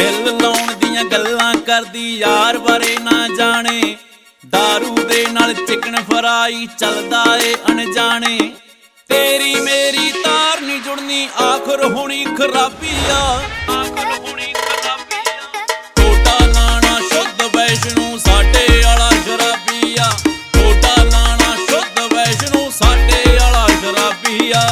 दिल लाउण दियां गल्लां करदी यार बारे ना जाने। दारू दे नाल चिकन फ्राई चलदा ए अनजाने। तेरी मेरी तार नी जुड़नी आखर होनी खराबी आ। टोटा लाना शुद्ध वैष्णो साडे आला शराबी आ। टोटा लाना शुद्ध वैष्णो साडे आला शराबी आ।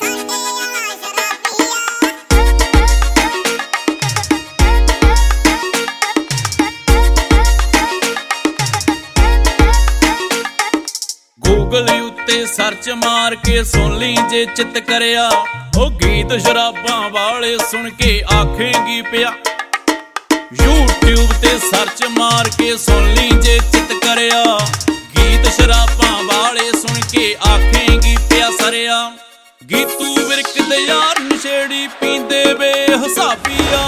गूगल उत्ते सर्च मार के सुन ली जे चित करया। ओ गीत शराबां वाले सुन के आखेंगी पिया। यूट्यूब ते सर्च मार के सुन ली जे चित करया। गीत शराबां वाले सुन के आखेंगी पिया सरया। गीतू विरकदे यार नशेड़ी पींदे बेहिसाबिया।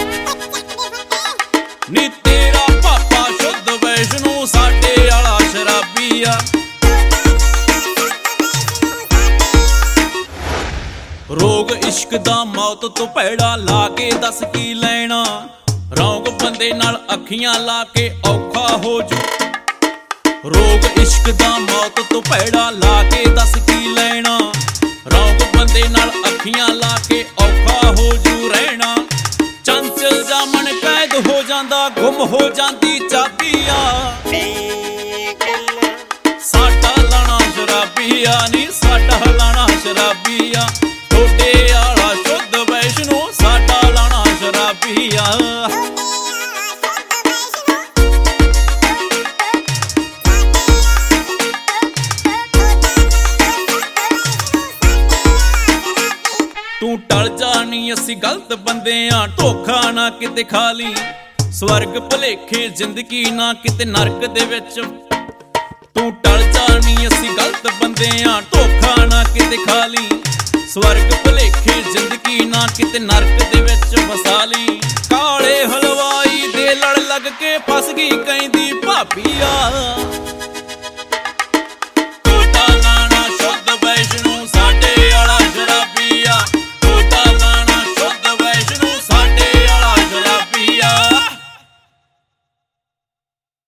नी तेरा पापा शुद्ध वैष्णो साडे आला शराबी आ। रोग इश्क दा मौत तो भैड़ा ला के दस की लैना। रौंग बंदे नाल अखियां ला के औखा हो जू। रोग इश्क दा मौत तो भैड़ा ला के दस की लैना। रौंग बंदे नाल अखियां ला के औखा हो जू रहना। चंचल जामन कैद हो जांदा गुम हो जांदी चाबिया। साडा लाना शराबी आ नी साडा लाना शराबी आ। टोटे आला शुद्ध वैष्णो साडा लाना शराबी आ। तू टल जानी असी गलत बंदे आ। धोखा ना किते खा ली स्वर्ग भलेखे जिंदगी ना किते नरक दे विच। तू टल जानी असी गलत बंदे आ। धोखा ना किते खा ली स्वर्ग भलेखे जिंदगी ना किते नरक दे विच फसा ली। काले हलवाई दे लड़ लग के फस गई कहंदी भाभी आ।